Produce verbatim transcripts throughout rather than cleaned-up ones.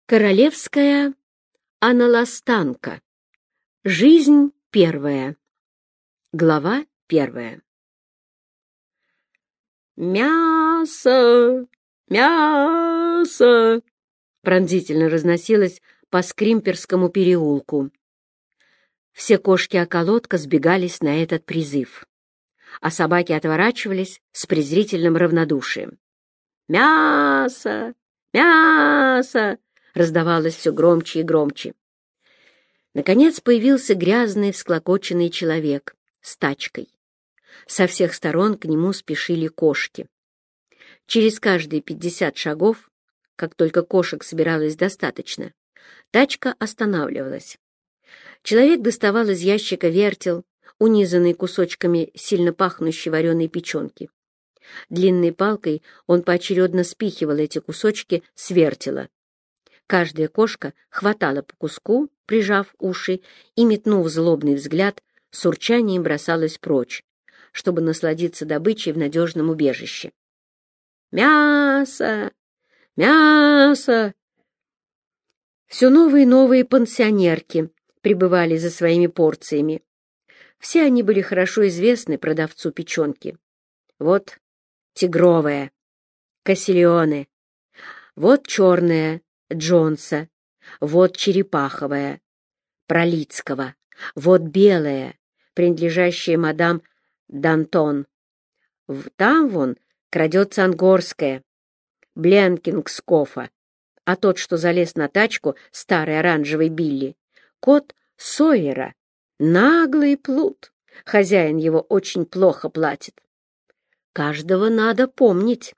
Королевская аналастанка. Жизнь первая. Глава первая. «Мясо! Мясо!» пронзительно разносилось по Скримперскому переулку. Все кошки-околотка сбегались на этот призыв, а собаки отворачивались с презрительным равнодушием. «Мясо! Мясо!» раздавалось все громче и громче. Наконец появился грязный, всклокоченный человек с тачкой. Со всех сторон к нему спешили кошки. Через каждые пятьдесят шагов, как только кошек собиралось достаточно, тачка останавливалась. Человек доставал из ящика вертел, унизанный кусочками сильно пахнущей вареной печенки. Длинной палкой он поочередно спихивал эти кусочки с вертела. Каждая кошка хватала по куску, прижав уши, и, метнув злобный взгляд, с урчанием бросалась прочь, чтобы насладиться добычей в надежном убежище. «Мясо! Мясо!» Все новые и новые пансионерки прибывали за своими порциями. Все они были хорошо известны продавцу печенки. Вот тигровая, Кассильоне, вот черная, Джонса, вот черепаховая, Пролицкого, вот белая, принадлежащая мадам Д'Антон. Там вон крадется ангорская, Бленкингскофа, а тот, что залез на тачку, старый оранжевый Билли, кот Сойера, наглый плут, хозяин его очень плохо платит. Каждого надо помнить.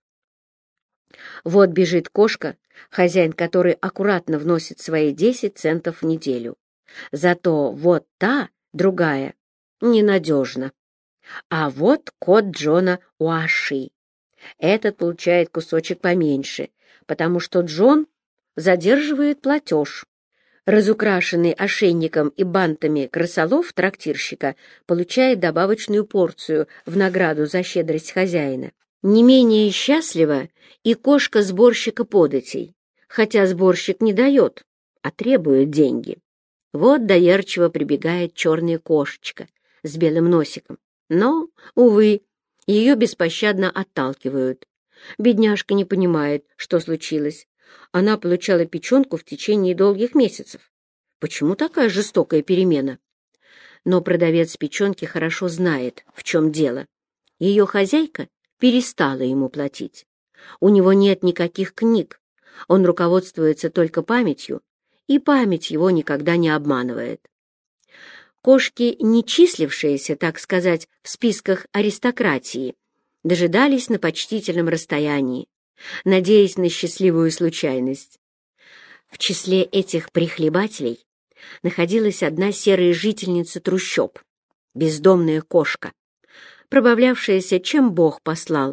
Вот бежит кошка, хозяин которой аккуратно вносит свои десять центов в неделю. Зато вот та, другая, ненадежна. А вот кот Джона Уаши. Этот получает кусочек поменьше, потому что Джон задерживает платеж. Разукрашенный ошейником и бантами крысолов трактирщика получает добавочную порцию в награду за щедрость хозяина. Не менее счастлива и кошка сборщика податей, хотя сборщик не дает, а требует деньги. Вот доверчиво прибегает черная кошечка с белым носиком, но, увы, ее беспощадно отталкивают. Бедняжка не понимает, что случилось. Она получала печенку в течение долгих месяцев. Почему такая жестокая перемена? Но продавец печенки хорошо знает, в чем дело. Ее хозяйка перестала ему платить. У него нет никаких книг, он руководствуется только памятью, и память его никогда не обманывает. Кошки, не числившиеся, так сказать, в списках аристократии, дожидались на почтительном расстоянии, надеясь на счастливую случайность. В числе этих прихлебателей находилась одна серая жительница трущоб, бездомная кошка, пробавлявшаяся, чем Бог послал,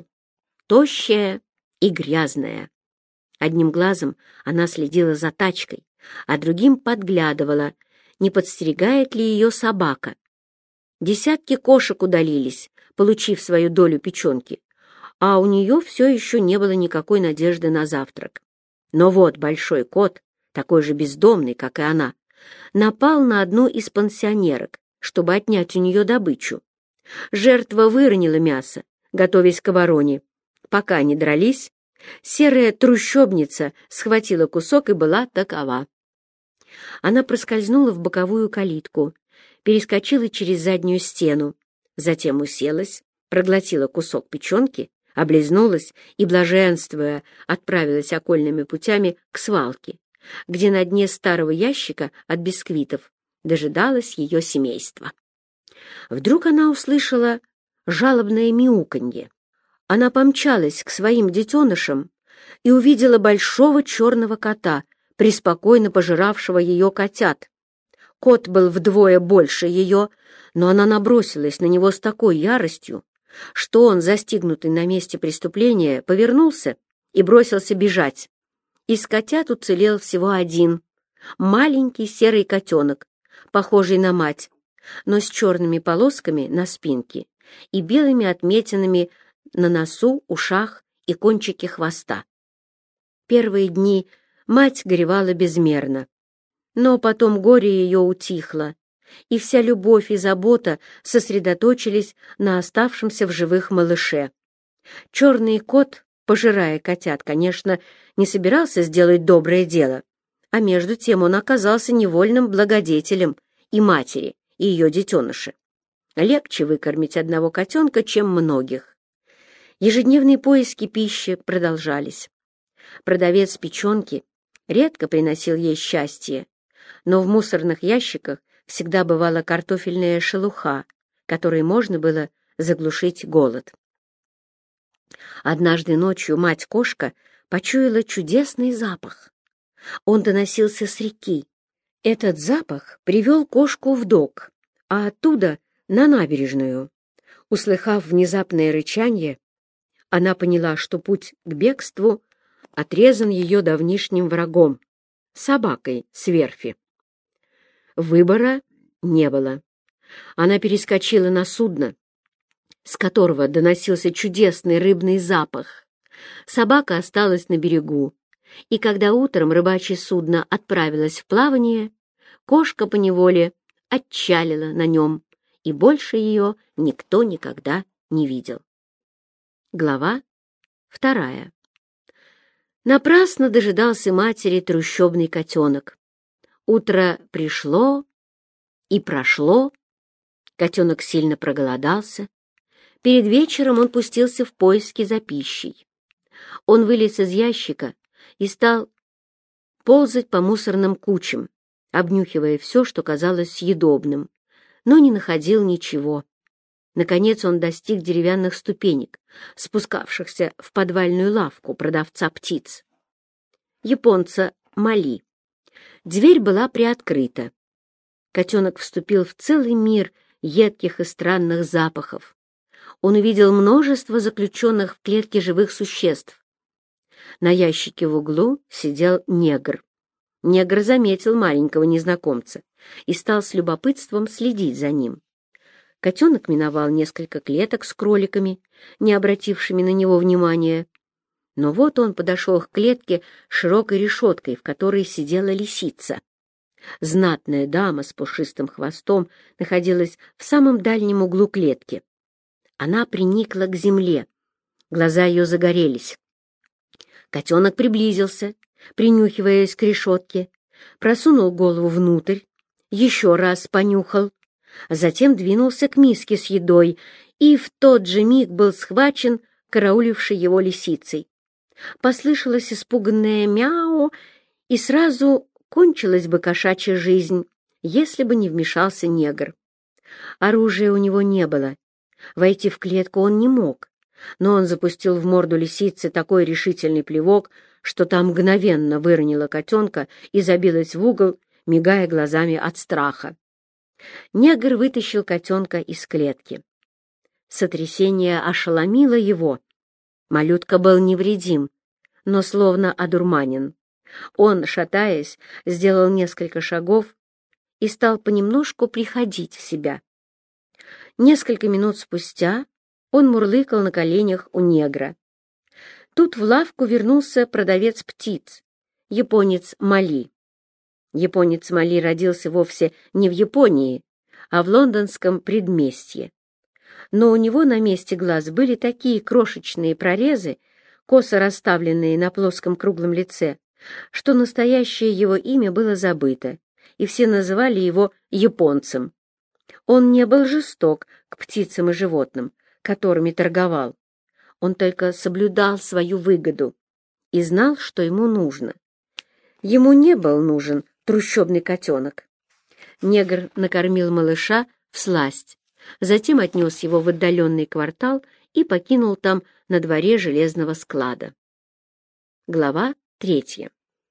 тощая и грязная. Одним глазом она следила за тачкой, а другим подглядывала, не подстерегает ли ее собака. Десятки кошек удалились, получив свою долю печенки, а у нее все еще не было никакой надежды на завтрак. Но вот большой кот, такой же бездомный, как и она, напал на одну из пансионерок, чтобы отнять у нее добычу. Жертва выронила мясо, готовясь к обороне. Пока они дрались, серая трущобница схватила кусок и была такова. Она проскользнула в боковую калитку, перескочила через заднюю стену, затем уселась, проглотила кусок печенки, облизнулась и, блаженствуя, отправилась окольными путями к свалке, где на дне старого ящика от бисквитов дожидалось ее семейство. Вдруг она услышала жалобное мяуканье. Она помчалась к своим детенышам и увидела большого черного кота, преспокойно пожиравшего ее котят. Кот был вдвое больше ее, но она набросилась на него с такой яростью, что он, застигнутый на месте преступления, повернулся и бросился бежать. Из котят уцелел всего один, маленький серый котенок, похожий на мать, но с черными полосками на спинке и белыми отметинами на носу, ушах и кончике хвоста. Первые дни Мать горевала безмерно, но потом горе ее утихло, и вся любовь и забота сосредоточились на оставшемся в живых малыше. Черный кот, пожирая котят, конечно, не собирался сделать доброе дело, а между тем он оказался невольным благодетелем и матери, и ее детеныша. Легче выкормить одного котенка, чем многих. Ежедневные поиски пищи продолжались. Продавец печенки редко приносил ей счастье, но в мусорных ящиках всегда бывала картофельная шелуха, которой можно было заглушить голод. Однажды ночью мать-кошка почуяла чудесный запах. Он доносился с реки. Этот запах привел кошку в док, а оттуда — на набережную. Услыхав внезапное рычанье, она поняла, что путь к бегству отрезан ее давнишним врагом — собакой с верфи. Выбора не было. Она перескочила на судно, с которого доносился чудесный рыбный запах. Собака осталась на берегу, и когда утром рыбачье судно отправилось в плавание, кошка поневоле отчалила на нем, и больше ее никто никогда не видел. Глава вторая. Напрасно дожидался матери трущобный котенок. Утро пришло и прошло. Котенок сильно проголодался. Перед вечером он пустился в поиски за пищей. Он вылез из ящика и стал ползать по мусорным кучам, обнюхивая все, что казалось съедобным, но не находил ничего. Наконец он достиг деревянных ступенек, спускавшихся в подвальную лавку продавца птиц. Японца Мали. Дверь была приоткрыта. Котенок вступил в целый мир едких и странных запахов. Он увидел множество заключенных в клетке живых существ. На ящике в углу сидел негр. Негр заметил маленького незнакомца и стал с любопытством следить за ним. Котенок миновал несколько клеток с кроликами, не обратившими на него внимания. Но вот он подошел к клетке с широкой решеткой, в которой сидела лисица. Знатная дама с пушистым хвостом находилась в самом дальнем углу клетки. Она приникла к земле. Глаза ее загорелись. Котенок приблизился, принюхиваясь к решетке, просунул голову внутрь, еще раз понюхал, а затем двинулся к миске с едой и в тот же миг был схвачен караулившей его лисицей. Послышалось испуганное мяу, и сразу кончилась бы кошачья жизнь, если бы не вмешался негр. Оружия у него не было. Войти в клетку он не мог, но он запустил в морду лисицы такой решительный плевок, что та мгновенно выронила котенка и забилась в угол, мигая глазами от страха. Негр вытащил котенка из клетки. Сотрясение ошеломило его. Малютка был невредим, но словно одурманен. Он, шатаясь, сделал несколько шагов и стал понемножку приходить в себя. Несколько минут спустя он мурлыкал на коленях у негра. Тут в лавку вернулся продавец птиц, японец Мали. Японец Мали родился вовсе не в Японии, а в лондонском предместье. Но у него на месте глаз были такие крошечные прорезы, косо расставленные на плоском круглом лице, что настоящее его имя было забыто, и все называли его японцем. Он не был жесток к птицам и животным, которыми торговал. Он только соблюдал свою выгоду и знал, что ему нужно. Ему не был нужен трущобный котенок. Негр накормил малыша всласть, затем отнес его в отдаленный квартал и покинул там на дворе железного склада. Глава третья.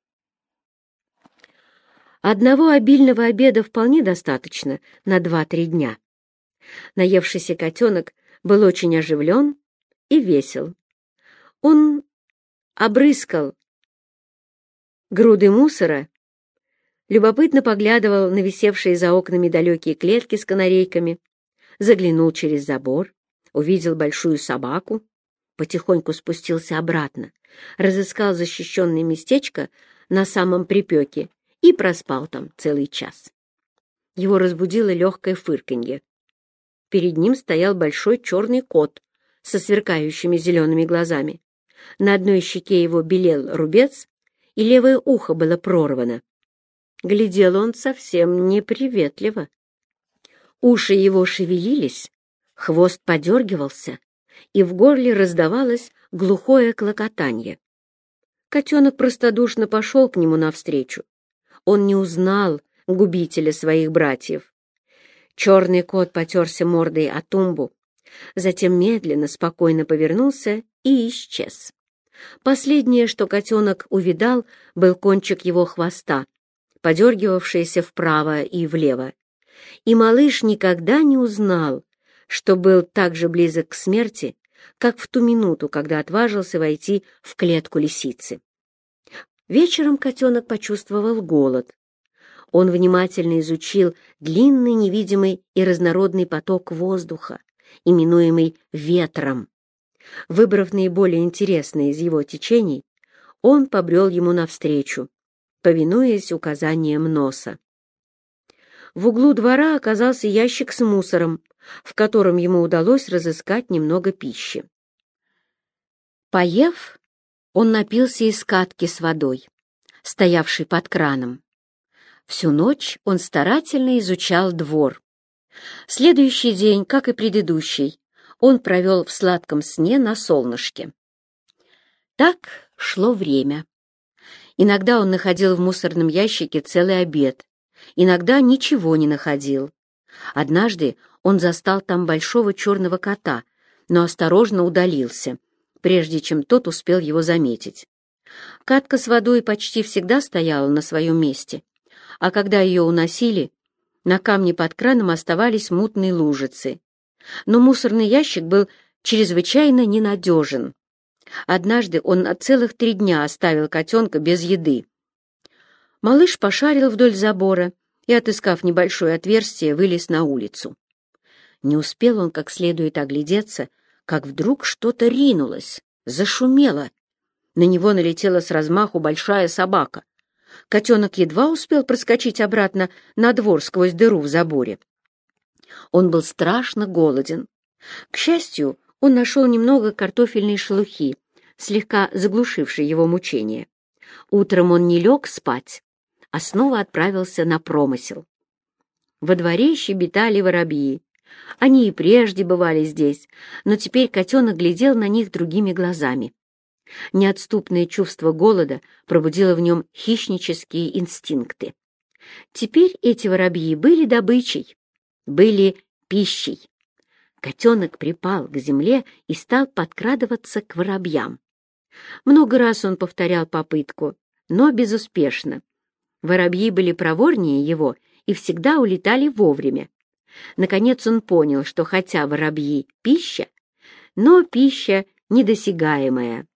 Одного обильного обеда вполне достаточно на два-три дня. Наевшийся котенок был очень оживлен и весел. Он обрыскал груды мусора, любопытно поглядывал на висевшие за окнами далекие клетки с канарейками, заглянул через забор, увидел большую собаку, потихоньку спустился обратно, разыскал защищенное местечко на самом припеке и проспал там целый час. Его разбудило легкое фырканье. Перед ним стоял большой черный кот со сверкающими зелеными глазами. На одной щеке его белел рубец, и левое ухо было прорвано. Глядел он совсем неприветливо. Уши его шевелились, хвост подергивался, и в горле раздавалось глухое клокотанье. Котенок простодушно пошел к нему навстречу. Он не узнал губителя своих братьев. Черный кот потерся мордой о тумбу, затем медленно, спокойно повернулся и исчез. Последнее, что котенок увидал, был кончик его хвоста, подергивавшийся вправо и влево. И малыш никогда не узнал, что был так же близок к смерти, как в ту минуту, когда отважился войти в клетку лисицы. Вечером котенок почувствовал голод. Он внимательно изучил длинный, невидимый и разнородный поток воздуха, именуемый ветром. Выбрав наиболее интересное из его течений, он побрел ему навстречу, повинуясь указаниям носа. В углу двора оказался ящик с мусором, в котором ему удалось разыскать немного пищи. Поев, он напился из катки с водой, стоявшей под краном. Всю ночь он старательно изучал двор. Следующий день, как и предыдущий, он провел в сладком сне на солнышке. Так шло время. Иногда он находил в мусорном ящике целый обед, иногда ничего не находил. Однажды он застал там большого черного кота, но осторожно удалился, прежде чем тот успел его заметить. Катка с водой почти всегда стояла на своем месте, а когда ее уносили, на камне под краном оставались мутные лужицы. Но мусорный ящик был чрезвычайно ненадежен. Однажды он на целых три дня оставил котенка без еды. Малыш пошарил вдоль забора и, отыскав небольшое отверстие, вылез на улицу. Не успел он как следует оглядеться, как вдруг что-то ринулось, зашумело. На него налетела с размаху большая собака. Котенок едва успел проскочить обратно на двор сквозь дыру в заборе. Он был страшно голоден. К счастью, он нашел немного картофельной шелухи, слегка заглушившей его мучения. Утром он не лег спать, а снова отправился на промысел. Во дворе щебетали воробьи. Они и прежде бывали здесь, но теперь котенок глядел на них другими глазами. Неотступное чувство голода пробудило в нем хищнические инстинкты. Теперь эти воробьи были добычей, были пищей. Котенок припал к земле и стал подкрадываться к воробьям. Много раз он повторял попытку, но безуспешно. Воробьи были проворнее его и всегда улетали вовремя. Наконец он понял, что хотя воробьи — пища, но пища недосягаемая.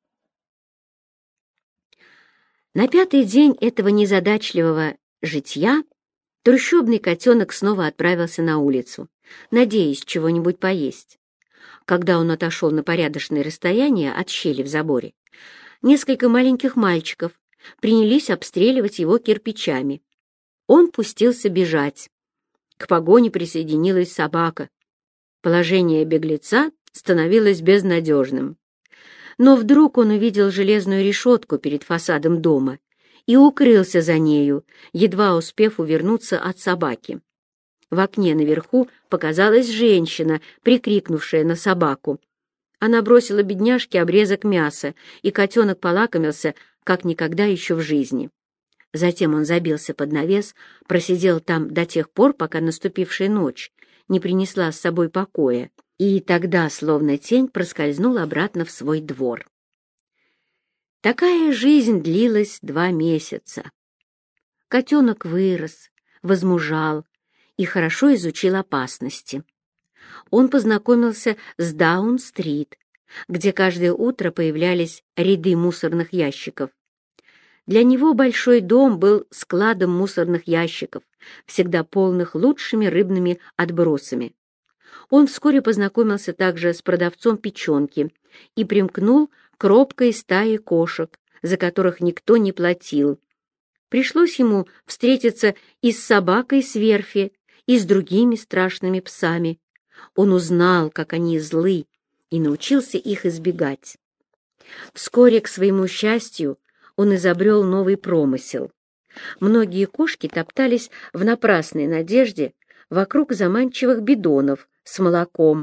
На пятый день этого незадачливого житья трущобный котенок снова отправился на улицу, надеясь чего-нибудь поесть. Когда он отошел на порядочное расстояние от щели в заборе, несколько маленьких мальчиков принялись обстреливать его кирпичами. Он пустился бежать. К погоне присоединилась собака. Положение беглеца становилось безнадежным. Но вдруг он увидел железную решетку перед фасадом дома и укрылся за нею, едва успев увернуться от собаки. В окне наверху показалась женщина, прикрикнувшая на собаку. Она бросила бедняжке обрезок мяса, и котенок полакомился, как никогда еще в жизни. Затем он забился под навес, просидел там до тех пор, пока наступившая ночь не принесла с собой покоя, и тогда, словно тень, проскользнул обратно в свой двор. Такая жизнь длилась два месяца. Котенок вырос, возмужал и хорошо изучил опасности. Он познакомился с Даун-стрит, где каждое утро появлялись ряды мусорных ящиков. Для него большой дом был складом мусорных ящиков, всегда полных лучшими рыбными отбросами. Он вскоре познакомился также с продавцом печенки и примкнул к робкой стае кошек, за которых никто не платил, Пришлось ему встретиться и с собакой с верфи, и с другими страшными псами. Он узнал, как они злы, и научился их избегать. Вскоре, к своему счастью, он изобрел новый промысел. Многие кошки топтались в напрасной надежде вокруг заманчивых бидонов с молоком,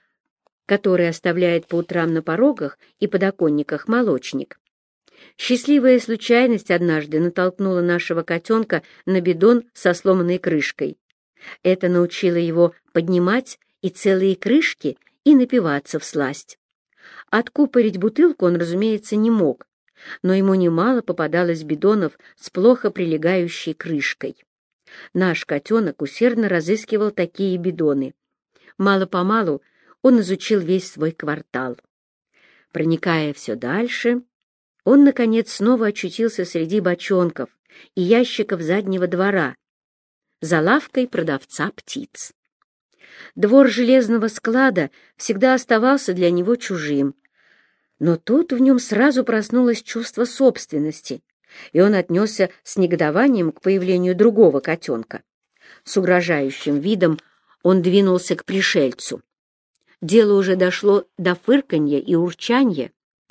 которые оставляет по утрам на порогах и подоконниках молочник. Счастливая случайность однажды натолкнула нашего котенка на бидон со сломанной крышкой. Это научило его поднимать и целые крышки и напиваться всласть. Откупорить бутылку он, разумеется, не мог, но ему немало попадалось бидонов с плохо прилегающей крышкой. Наш котенок усердно разыскивал такие бидоны. Мало-помалу он изучил весь свой квартал. Проникая все дальше, он, наконец, снова очутился среди бочонков и ящиков заднего двора, за лавкой продавца птиц. Двор железного склада всегда оставался для него чужим, но тут в нем сразу проснулось чувство собственности, и он отнесся с негодованием к появлению другого котенка. С угрожающим видом он двинулся к пришельцу. Дело уже дошло до фырканья и урчанья,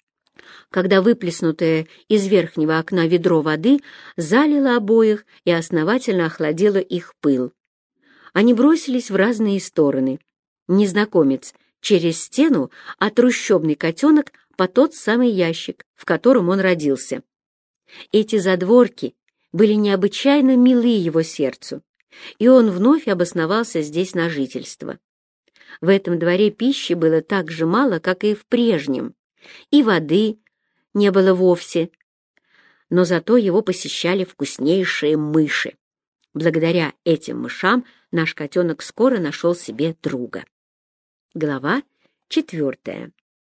когда выплеснутое из верхнего окна ведро воды залило обоих и основательно охладило их пыл. Они бросились в разные стороны. Незнакомец через стену, а трущобный котенок по тот самый ящик, в котором он родился. Эти задворки были необычайно милы его сердцу, и он вновь обосновался здесь на жительство. В этом дворе пищи было так же мало, как и в прежнем, и воды не было вовсе, но зато его посещали вкуснейшие мыши. Благодаря этим мышам наш котенок скоро нашел себе друга. Глава четвертая.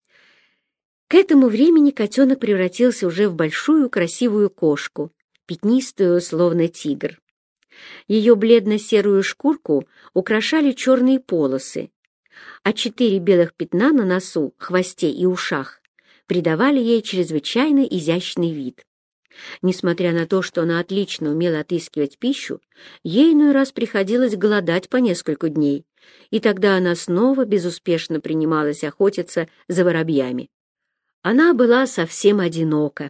К этому времени котенок превратился уже в большую красивую кошку, пятнистую, словно тигр. Ее бледно-серую шкурку украшали черные полосы, а четыре белых пятна на носу, хвосте и ушах придавали ей чрезвычайно изящный вид. Несмотря на то, что она отлично умела отыскивать пищу, ей иной раз приходилось голодать по несколько дней, и тогда она снова безуспешно принималась охотиться за воробьями. Она была совсем одинока.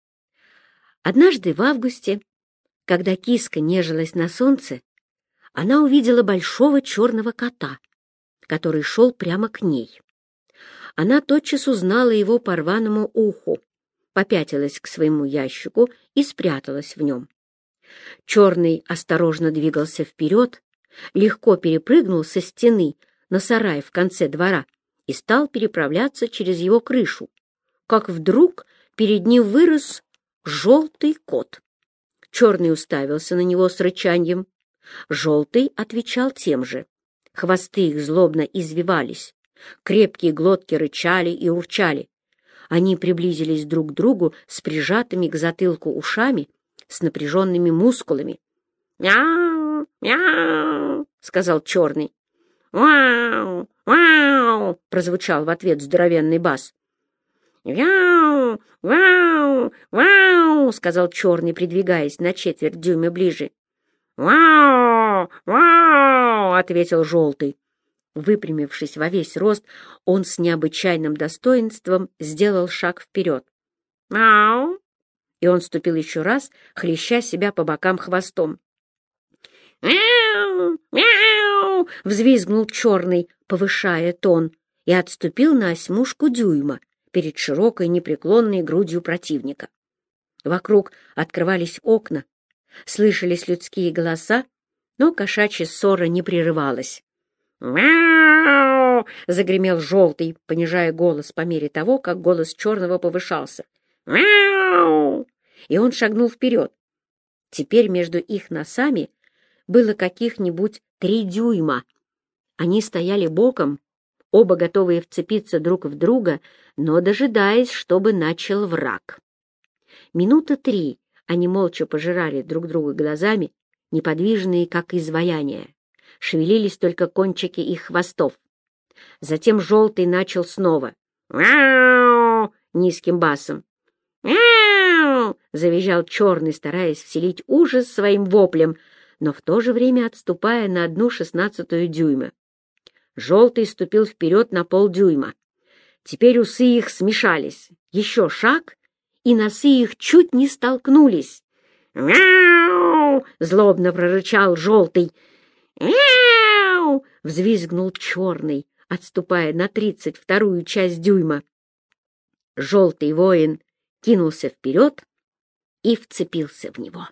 Однажды в августе, когда киска нежилась на солнце, она увидела большого черного кота, который шел прямо к ней. Она тотчас узнала его по рваному уху, попятилась к своему ящику и спряталась в нем. Черный осторожно двигался вперед, легко перепрыгнул со стены на сарай в конце двора и стал переправляться через его крышу, как вдруг перед ним вырос желтый кот. Черный уставился на него с рычаньем. Желтый отвечал тем же. Хвосты их злобно извивались, крепкие глотки рычали и урчали. Они приблизились друг к другу с прижатыми к затылку ушами, с напряженными мускулами. «Мяу! Мяу!» — сказал черный. «Вау! Вау!» — прозвучал в ответ здоровенный бас. «Вяу! Вау! Вау!» — сказал черный, придвигаясь на четверть дюйма ближе. «Вау! Вау!» — ответил желтый. Выпрямившись во весь рост, он с необычайным достоинством сделал шаг вперед. «Мяу!» И он ступил еще раз, хлеща себя по бокам хвостом. «Мяу! Мяу!» — взвизгнул черный, повышая тон, и отступил на осьмушку дюйма перед широкой непреклонной грудью противника. Вокруг открывались окна, слышались людские голоса, но кошачья ссора не прерывалась. «Мяу!» — загремел желтый, понижая голос по мере того, как голос черного повышался. «Мяу!» И он шагнул вперед. Теперь между их носами было каких-нибудь три дюйма. Они стояли боком, оба готовые вцепиться друг в друга, но дожидаясь, чтобы начал враг. Минуты три они молча пожирали друг друга глазами, неподвижные, как изваяния. Шевелились только кончики их хвостов. Затем желтый начал снова. «Мяу!» — низким басом. «Мяу!» — завизжал черный, стараясь вселить ужас своим воплем, но в то же время отступая на одну шестнадцатую дюйма. Желтый ступил вперед на полдюйма. Теперь усы их смешались. Еще шаг, и носы их чуть не столкнулись. «Мяу!» — злобно прорычал Желтый. «Мяу!» — взвизгнул Черный, отступая на тридцать вторую часть дюйма. Желтый воин кинулся вперед и вцепился в него.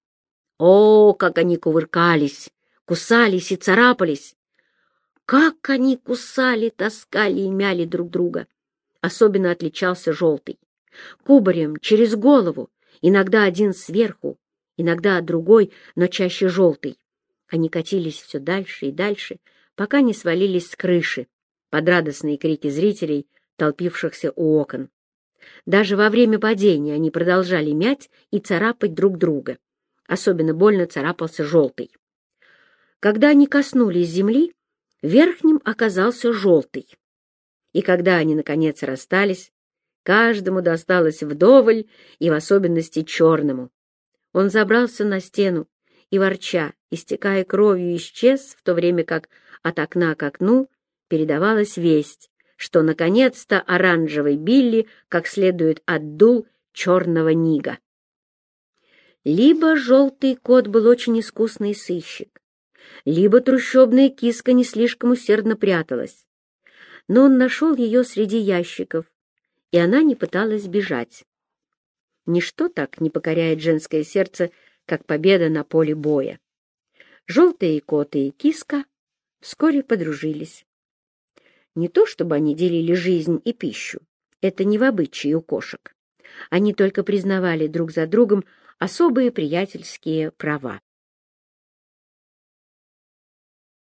О, как они кувыркались, кусались и царапались! Как они кусали, таскали и мяли друг друга! Особенно отличался Желтый. Кубарем через голову, иногда один сверху, иногда другой, но чаще Желтый. Они катились все дальше и дальше, пока не свалились с крыши, под радостные крики зрителей, толпившихся у окон. Даже во время падения они продолжали мять и царапать друг друга. Особенно больно царапался Желтый. Когда они коснулись земли, верхним оказался Желтый. И когда они, наконец, расстались, каждому досталось вдоволь, и в особенности Черному. Он забрался на стену и, ворча, истекая кровью, исчез, в то время как от окна к окну передавалась весть, что, наконец-то, оранжевый Билли как следует отдул черного Нига. Либо Желтый кот был очень искусный сыщик, либо трущобная киска не слишком усердно пряталась. Но он нашел ее среди ящиков, и она не пыталась бежать. Ничто так не покоряет женское сердце, как победа на поле боя. Желтые кот и киска вскоре подружились. Не то чтобы они делили жизнь и пищу, это не в обычае у кошек. Они только признавали друг за другом особые приятельские права.